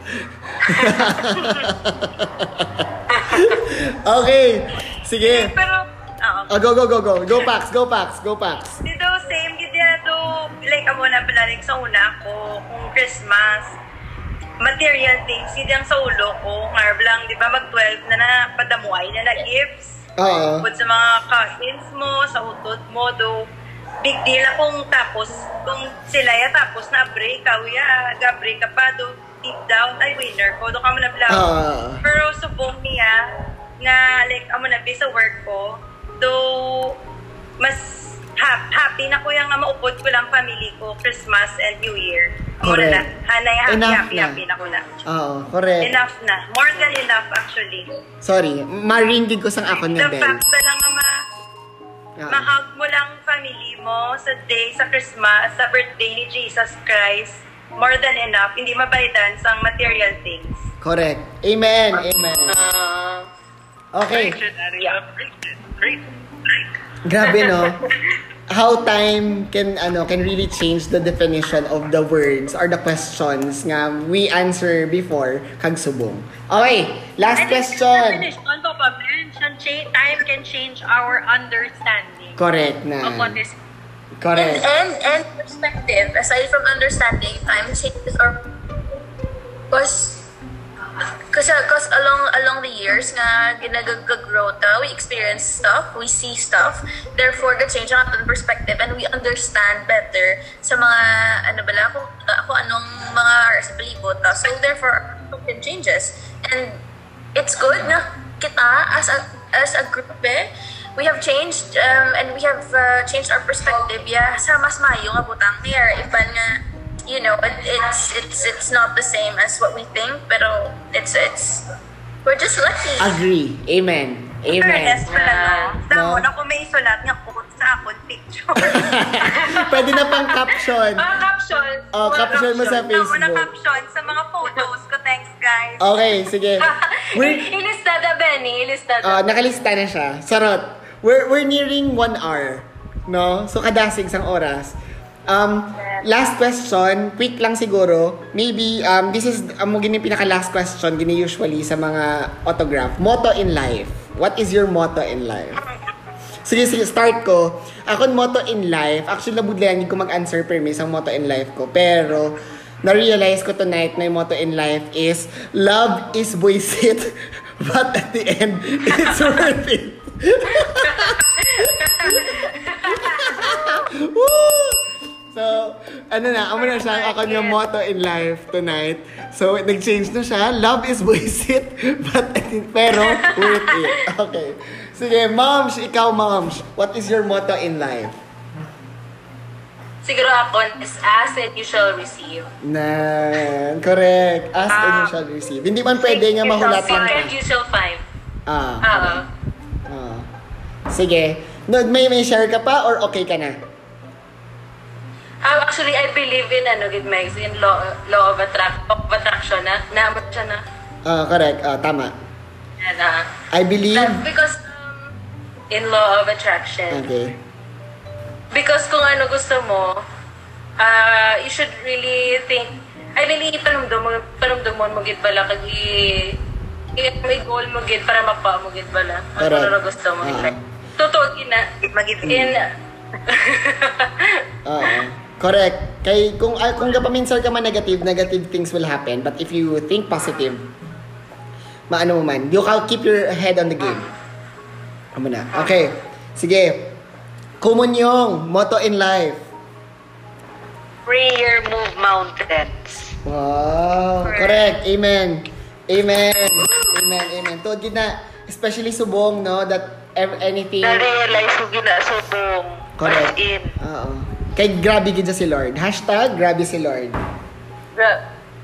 Okay. Sige. Pero, oo. Oh, go, go, go, go. Go, Pax. Go, Pax. Go, Pax. Dito, same gid na to. Like, amo na pala, like, sa una ko, kung Christmas, material things, hindi ang sa ulo ko. Ngarb lang, di ba, mag-twelve na na, padamuay na na gifts. Oo. Bukod sa mga cousins mo, sa utod mo, do, big deal akong tapos, kung sila ya tapos na break, kawiya, ga-break ka pa, do, deep down, ay, winner ko, do ka mo na blang. Ah. Pero subong niya, nga, like, amo na, sa work ko, do, mas ha- happy na ko yung nga maupod ko lang family ko, Christmas and New Year. Amo na na, Correct. hanay, happy, Enough happy, na. happy na ko na. Oo, correct. Enough na. More than enough, actually. Sorry, maringgig ko sang ako The na bell. fact na lang nga ma, Ah. mahag mo lang family mo sa day, sa Christmas, sa birthday ni Jesus Christ, more than enough. Hindi mabaydan sa material things. Correct. Amen. Amen. Uh, Okay. Preach it, Annie. Yeah. Preach it. Preach it. Preach it. Grabe, no? How time can ano can really change the definition of the words or the questions nga we answer before kag subong. Okay, last question. Definition ko pa, mention, cha- time can change our understanding Correct of na. what is And, Correct. and, and perspective, aside from understanding, time changes or because kasi cause along along the years nga ginagagrow ta, we experience stuff, we see stuff, therefore the change ang ating perspective and we understand better sa mga ano bala kung ako anong mga sa palibot ta. So therefore it changes and it's good na kita as a as a group eh, we have changed um, and we have uh, changed our perspective yeah sa mas mayo nga butang there iban nga you know it, it's it's it's not the same as what we think pero it's it's we're just lucky. Agree. Amen. Amen. Fairness pala, no? No. Tamo na kung may sulat nga quote sa akong picture. Pwede na pang caption. Mga caption. Oh, Mga caption mo sa Tamo na Facebook. caption sa mga photos ko. Thanks, guys. Okay, sige. We're, ilistada, Benny. Ilistada. uh, nakalista na siya. Sarot. We're, we're nearing one hour. No? So, kadasig sang oras. Um, last question, quick lang siguro. Maybe, um, this is, um, gini pinaka-last question, gini usually sa mga autograph. Motto in life. What is your motto in life? Sige, sige, start ko. Ako, motto in life, actually, nabudlayan ko mag-answer per me sa motto in life ko. Pero, na-realize ko tonight na yung motto in life is, love is buisit, but at the end, it's worth it. Woo! So, ano na, amo na siya ako yung motto in life tonight. So, nag-change na siya. Love is buisit, but pero worth it. Okay. Sige, Moms, ikaw, Moms. What is your motto in life? Siguro ako is ask and you shall receive. Na, correct. Ask and you shall receive. Hindi man pwede nga mahulatan Seek ka. and you shall find. Ah. Oo. Ah. Sige. No, may may share ka pa or okay ka na? Um, actually, I believe in ano, good Megs, in law, law of, attract, of attraction na. Naamot siya na. Ah, correct. Ah, tama. Yan na. I believe. That- because um, in law of attraction. Okay. Because kung ano gusto mo, uh, you should really think, ay really panumdum mo, panumdum mo mo gid bala kag i i- may goal mo gid para mapa mo gid bala. Ang Correct. ano na gusto mo. Ah. Totoo gina. Magiging. In Oo. Correct. Kay kung ah, kung kapaminsar ka man negative, negative things will happen. But if you think positive, maano mo man, you can keep your head on the game. Amo na. Okay. Sige. Kumunyong, motto in life. Prayer move mountains. Wow. Correct. Amen. Amen. Amen. Amen. Tuod gid na, especially subong, no, that ev- anything. Na-realize ko ginasubong. Correct. As in. Oo. Kay grabe gid siya si Lord. Hashtag grabe si Lord. gra-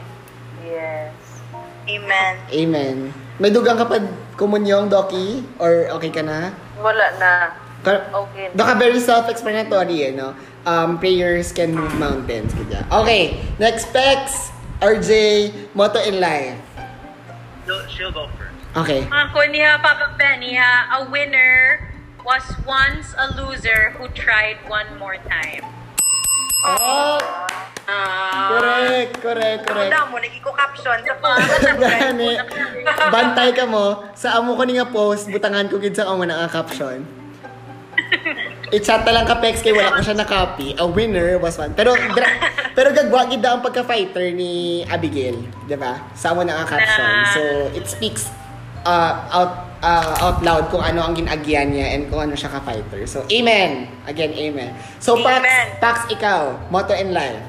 Yes. Amen. Amen. May dugang ka pa kumunyong, Doki? Or okay ka na? Wala na. Ka- Okay. Doka very self-explanatory, eh, no? Um, prayers can move mountains. Kaya. Okay, next specs. R J, motto in life. She'll, she'll go first. Okay. Ako niya, Papa Benny ha, a winner was once a loser who tried one more time. Oh! Ah, Correct, correct, Ako correct. daw mo, nagiko-caption sa Gani. Bantay ka mo. Sa amo ko ni nga post, butangan ko gid sa amo na nga caption. I-chat na lang ka Pex kay wala ko siya na-copy. A winner was one. Pero dra- pero gagwa gid daw ang pagka-fighter ni Abigail, 'di ba? Sa amo na nga caption. So it speaks uh, out uh, out loud kung ano ang ginagyan niya and kung ano siya ka-fighter. So amen. Again, amen. So Pax, Amen. Pax ikaw, motto in life.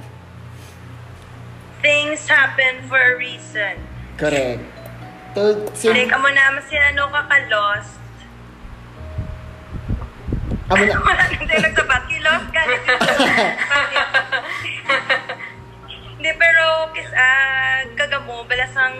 Things happen for a reason. Correct. To, sin- Like, amo naman sinano ka ka-lost. amo na. Wala nang tayo nagsabat. Ki-lost ka. Hindi, pero kis, ah, kagamo, balasang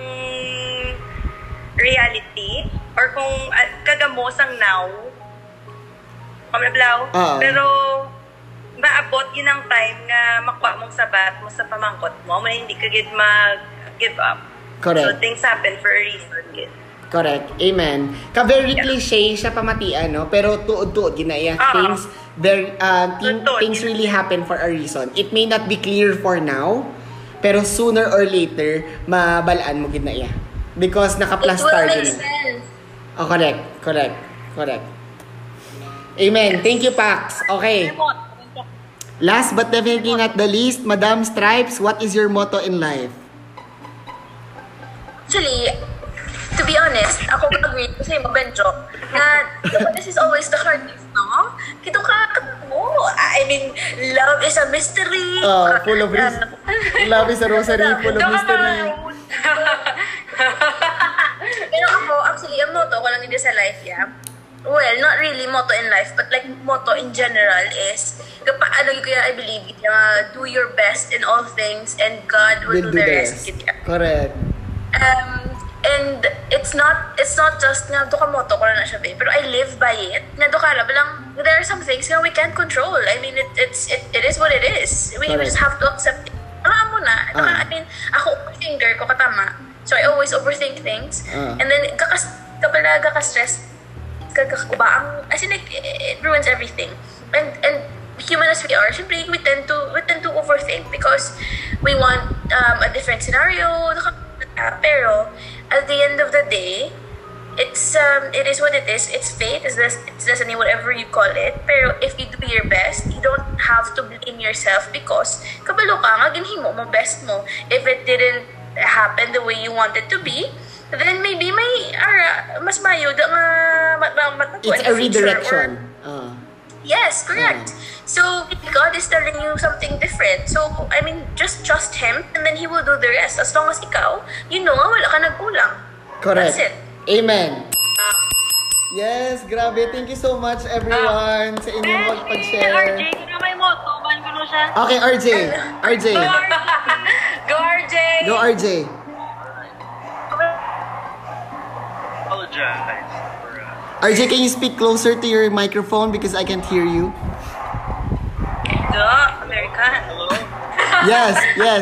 reality. Or kung uh, kagamo sang now. Kamablaw. Oo. Pero, maabot yun ang time nga makuha mong sabat mo sa pamangkot mo. Mo hindi ka gid mag-give up. Correct. So, things happen for a reason. Gid. Correct. Amen. Ka very cliche siya pamatian, no? Pero tuod-tuod ginaya. Ah. Things very uh, thing- Tuod-tuod. things really happen for a reason. It may not be clear for now, pero sooner or later mabalaan mo ginaya. Because It will naka-plastar make din. sense. Oh, correct. Correct. Correct. Amen. Thank you, Pax. Okay. Last but definitely not the least, Madam Stripes, what is your motto in life? Actually, to be honest, ako agree ko sa mo, Benjo, na this is always the hardest, no? Kitong ka, mo, I mean, love is a mystery. Uh, full of ris- Love is a rosary, full of mystery. Pero ako, actually, ang motto ko lang hindi sa life, yeah. Well, not really motto in life, but like motto in general is, kapag ano yung kaya I believe, uh, do your best in all things and God will We'll do do the the rest. rest. Kaya. Correct. Um, and it's not it's not just nga do ka motto ko na siya be, pero I live by it. Nga do ka la, balang there are some things nga we can't control. I mean it it's it, it is what it is. We, we Correct. just have to accept it. Ano mo na? Ito Ah. ka, I mean, ako overthinker ko katama. So I always overthink things. Ah. And then kakas kapala ka-stress kagakakubaang as in like, it ruins everything. And and human as we are, simply we tend to we tend to overthink because we want um, a different scenario. Uh, pero at the end of the day, it's um it is what it is. It's fate. It's this it's destiny, whatever you call it. Pero if you do your best, you don't have to blame yourself because kabalo ka nga ginhimo mo best mo. If it didn't happen the way you want it to be, then maybe may ara mas mayo da nga mat mat It's a redirection. Uh, Yes, correct. So God is telling you something different. So I mean, just trust Him, and then He will do the rest. As long as ikaw, you know, nga wala ka nagkulang. correct. That's it. Amen. Yes, grabe. Thank you so much, everyone, sa inyong R J, magpag-share. kung may motto, ban ko na siya. Okay, R J. R J. Go R J! Go, R J. Apologize for uh, R J, can you speak closer to your microphone because I can't hear you? Duh, American. hello. Yes, yes.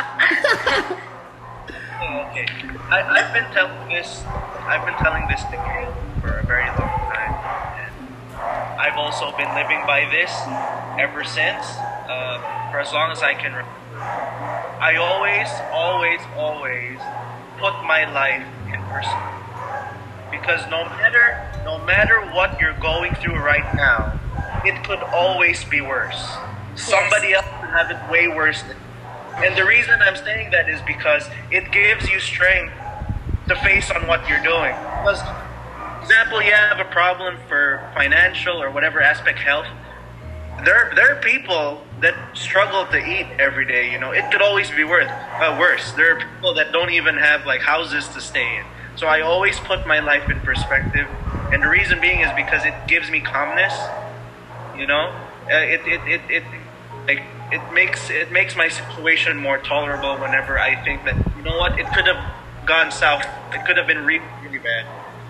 Oh, okay. I, I've been telling this. I've been telling this to Kate for a very long time, and I've also been living by this ever since, uh, for as long as I can remember. I always, always, always put my life in perspective. Because no matter no matter what you're going through right now, it could always be worse. Somebody else could have it way worse than you. And the reason I'm saying that is because it gives you strength to face on what you're doing. Because, for example, you have a problem for financial or whatever aspect health. There, there are people that struggle to eat every day. You know, it could always be worth, uh, worse. There are people that don't even have like houses to stay in. So I always put my life in perspective, and the reason being is because it gives me calmness. You know, uh, it, it, it, it, like it makes it makes my situation more tolerable whenever I think that you you know what? It could have gone south. It could have been really, really bad.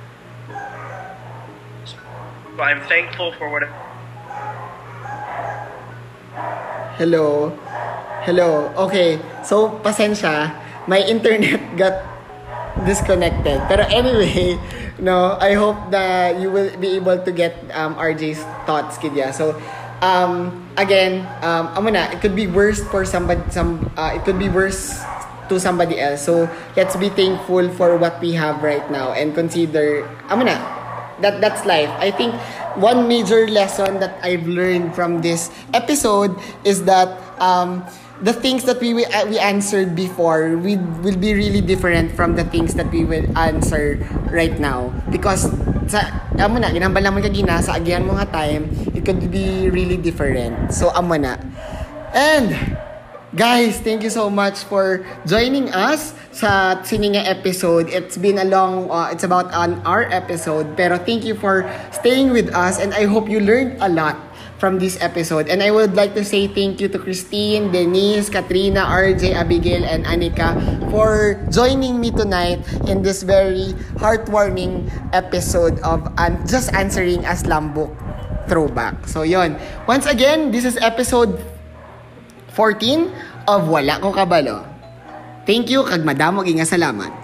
So I'm thankful for what. Hello? Hello? Okay, so pasensya, my internet got disconnected. Pero anyway, no, I hope that you will be able to get um, R J's thoughts, kidya. So, um, again, um, amo na, it could be worse for somebody, some, uh, it could be worse to somebody else. So, let's be thankful for what we have right now and consider, amo na, that that's life. I think one major lesson that I've learned from this episode is that um, the things that we uh, we answered before we will be really different from the things that we will answer right now, because sa amo na ginambal naman kagina sa agyan mo nga time, it could be really different. So amo na. And guys, thank you so much for joining us sa sininga episode. It's been a long, uh, it's about an hour episode. Pero thank you for staying with us, and I hope you learned a lot from this episode. And I would like to say thank you to Christine, Denise, Katrina, R J, Abigail, and Anika for joining me tonight in this very heartwarming episode of um, Just Answering a Slam Book Throwback. So yon. Once again, this is episode fourteen of Wala Ko Kabalo. Thank you, kag madamo ginga salamat.